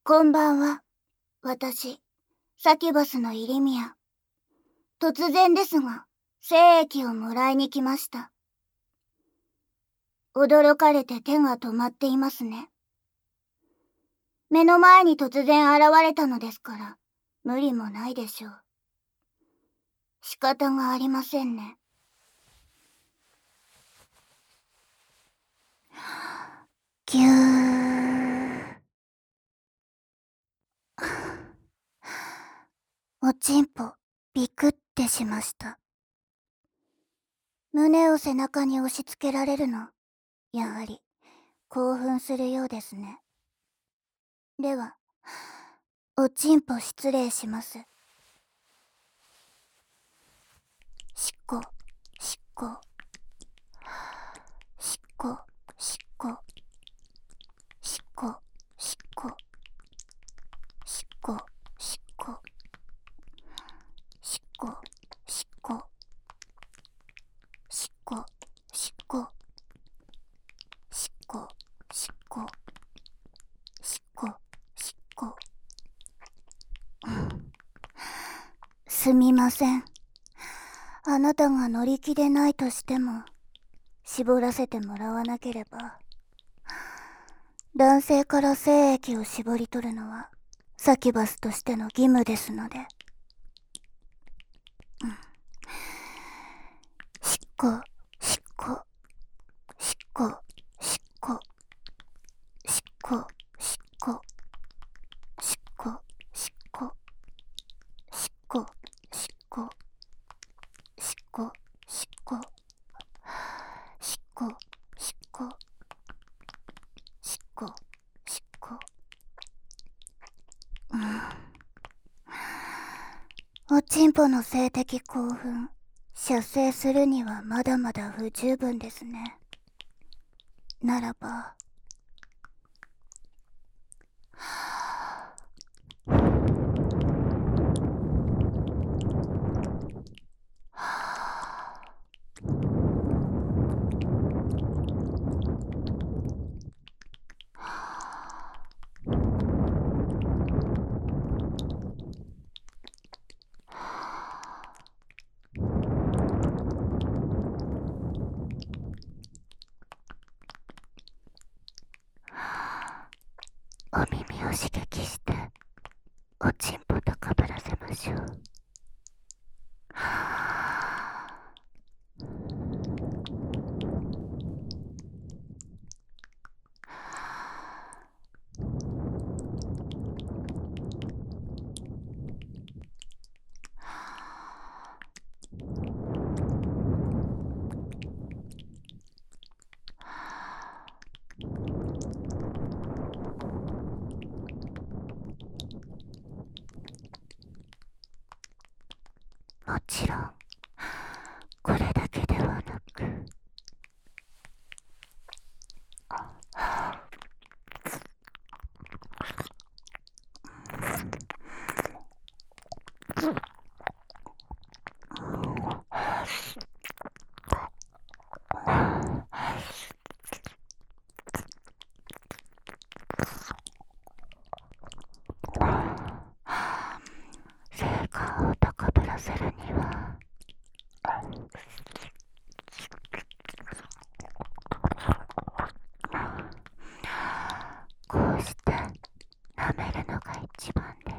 こんばんは。私、サキュバスのイリミア。突然ですが、精液をもらいに来ました。驚かれて手が止まっていますね。目の前に突然現れたのですから、無理もないでしょう。仕方がありませんね。ぎゅー。おちんぽ、ビクってしました。胸を背中に押し付けられるの、やはり、興奮するようですね。では、おちんぽ失礼します。しっこ、しっこ、しっこ、しっこ、しっこ、しっこ、しっこ、しっこ、しっこ、しっこ、しっこ、しっこ、しっこ、しっこ、しっこ、しっこ。すみません。あなたが乗り気でないとしても、絞らせてもらわなければ。男性から精液を絞り取るのは、サキュバスとしての義務ですので。しっこ、しっこ、しっこ、しっこ、しっこ、しっこ、しっこ、しっこ、しっこ、しっこ、しっこ、しっこ、しっこ、しっこ、しっこ、しっこ。おちんぽの性的興奮、射精するにはまだまだ不十分ですね。ならば、お耳を刺激しておちんぽ高ぶらせましょう。もちろんこれだけではなく、成果を高ぶらせるには、こうして舐めるのが一番です。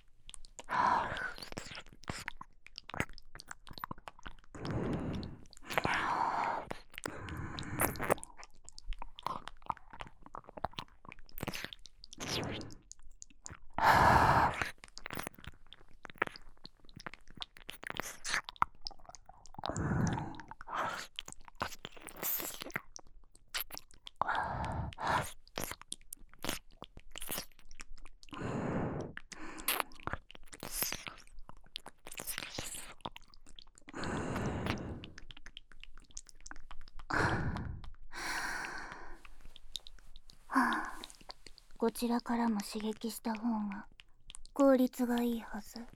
こちらからも刺激した方が効率がいいはず。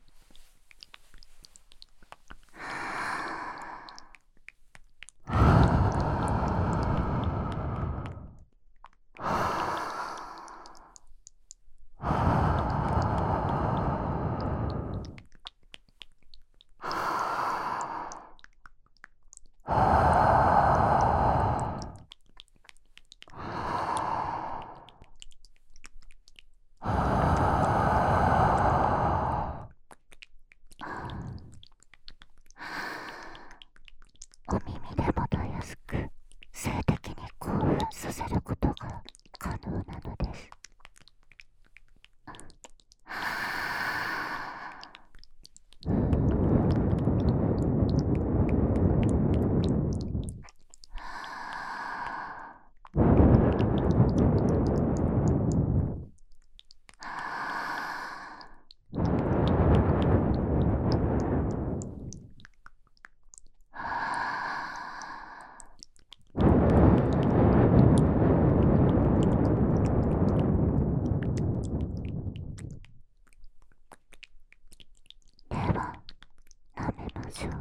ょ。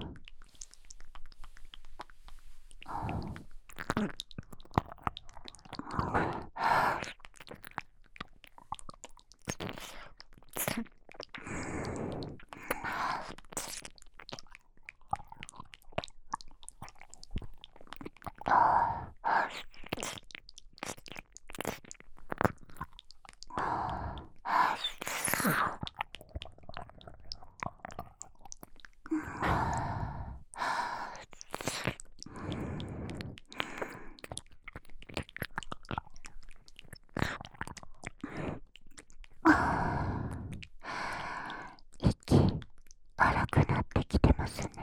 息荒くなってきてますね。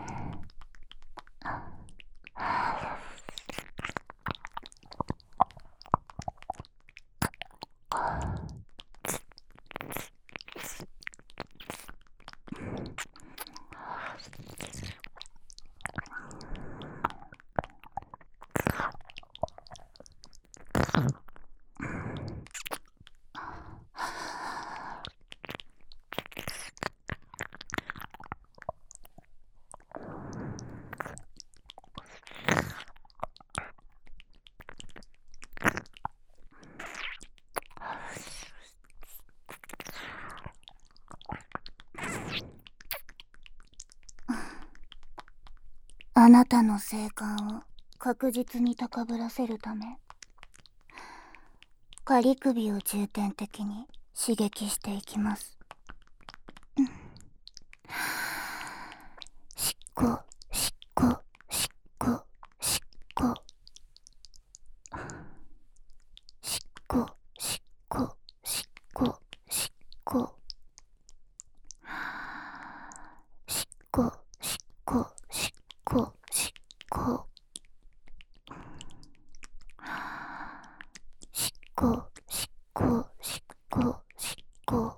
あなたの性感を確実に高ぶらせるため、仮首を重点的に刺激していきます。しっこしっこしっこしっこしっこしっこしっこしっこしっこしっこしっこしっこしっこしっこしっこしっこ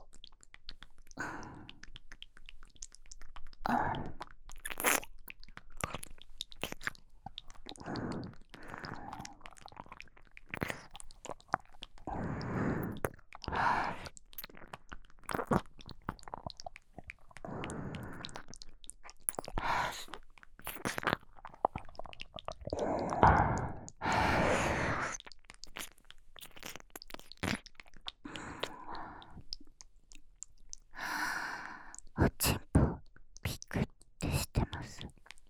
おちんぽピクってしてます。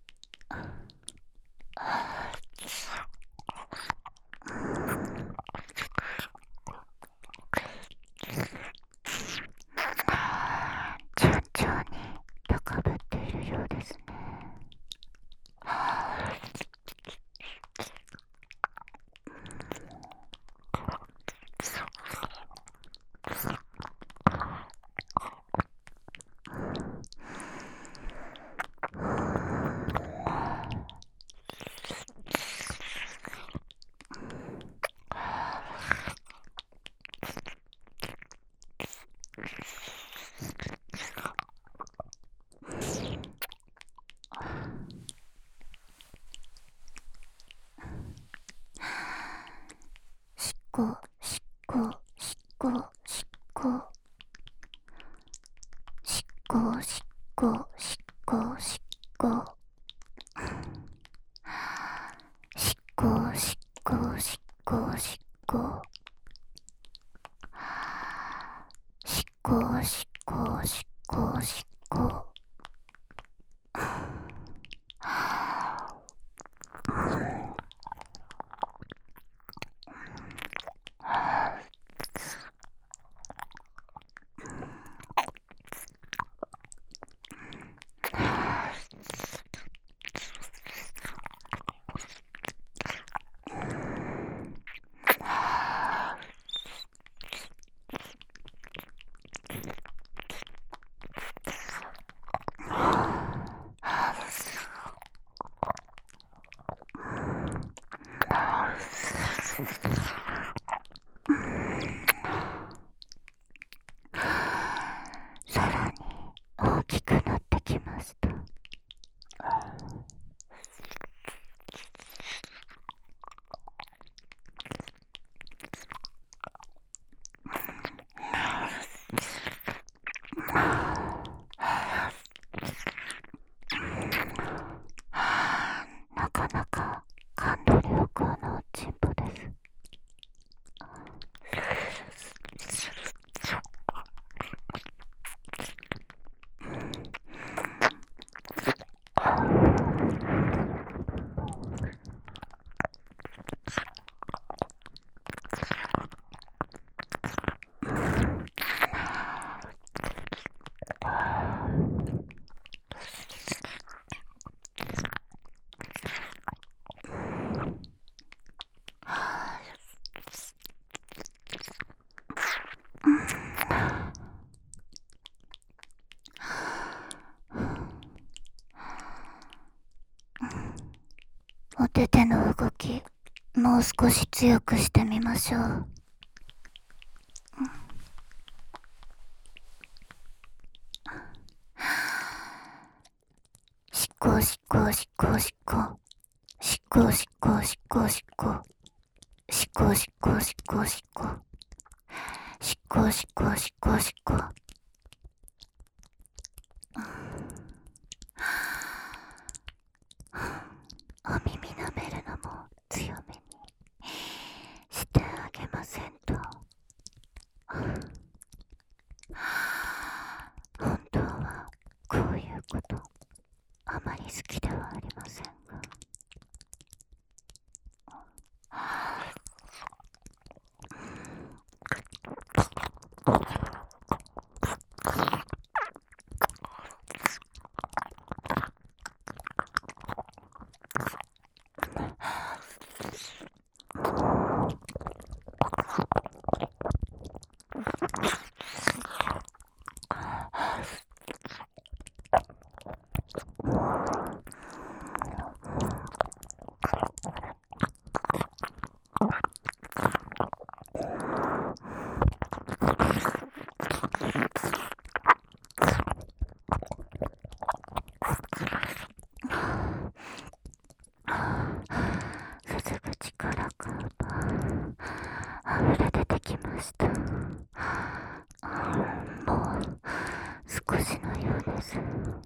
順調に高ぶっているようですね。しっこしっこしっこしっこしっこしっこしっこしっこしっこしっこしっこしっこしっこしっこしっこしっこさらに大きくなってきました。 かなか感度良好なおちんぽです。お手手の動き、もう少し強くしてみましょう。しっこしっこしっこしっこしっこしっこしっこしっこしっこしっこしっこしっこしっこしっこしっこしっこ。お耳舐めるのも強めにしてあげませんと。本当はこういうことあまり好きではありませんが、傷口からが溢れ出てきました。もう少しのようです。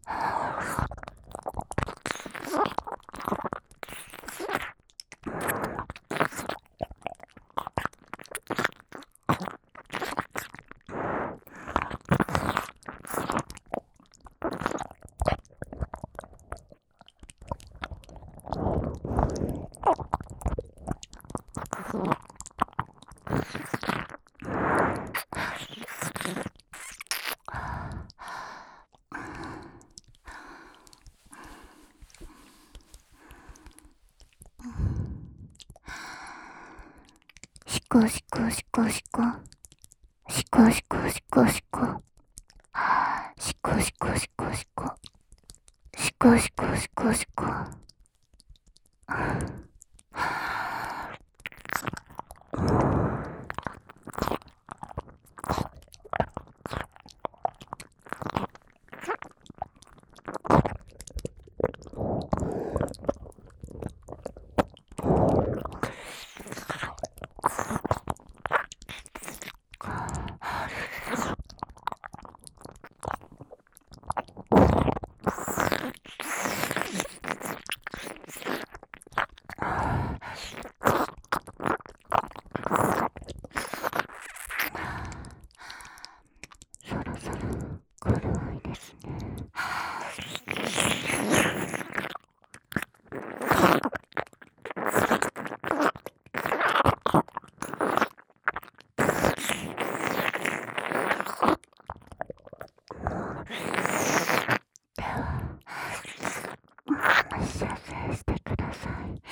しっこしっこしっこしっこしっこしっこしっこしっこしっこしっこしっこしっこしっこしっこしっこしっこ。そろそろ頃合いですね。では射精してください。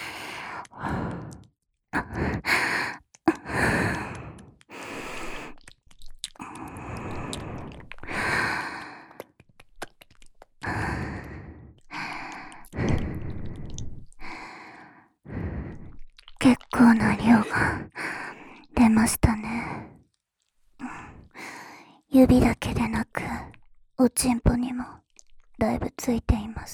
結構な量が出ましたね。指だけでなくおちんぽにもだいぶついています。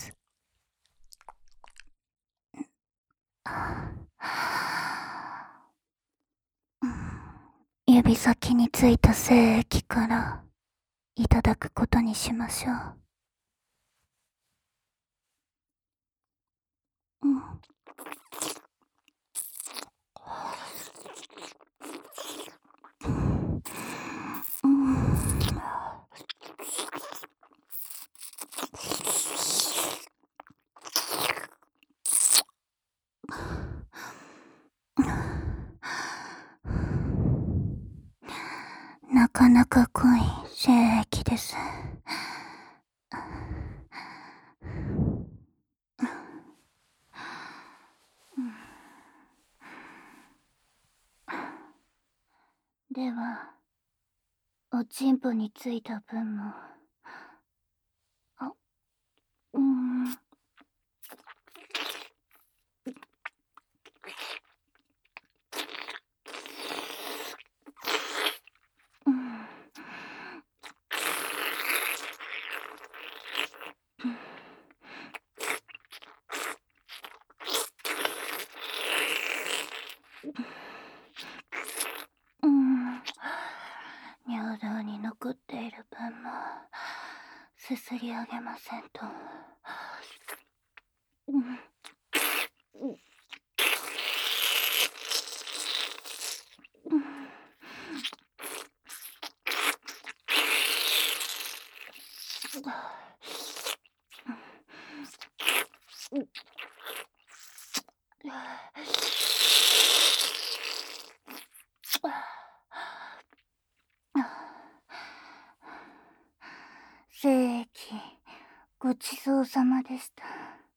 指先についた精液からいただくことにしましょう。 かなか濃い精液です。では、おちんぽについた分も、あ、うーん。うん。うん。尿道に残っている分もすすり上げませんと。うん。うん。精液ごちそうさまでした。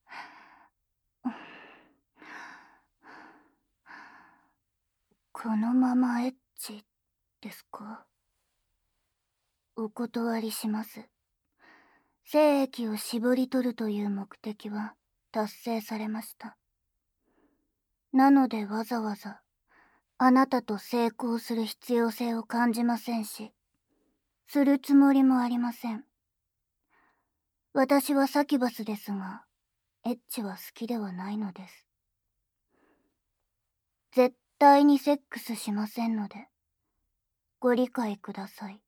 このままエッチですか？お断りします。精液を絞り取るという目的は達成されました。なのでわざわざあなたと性交する必要性を感じませんし、するつもりもありません。私はサキュバスですが、エッチは好きではないのです。絶対にセックスしませんので、ご理解ください。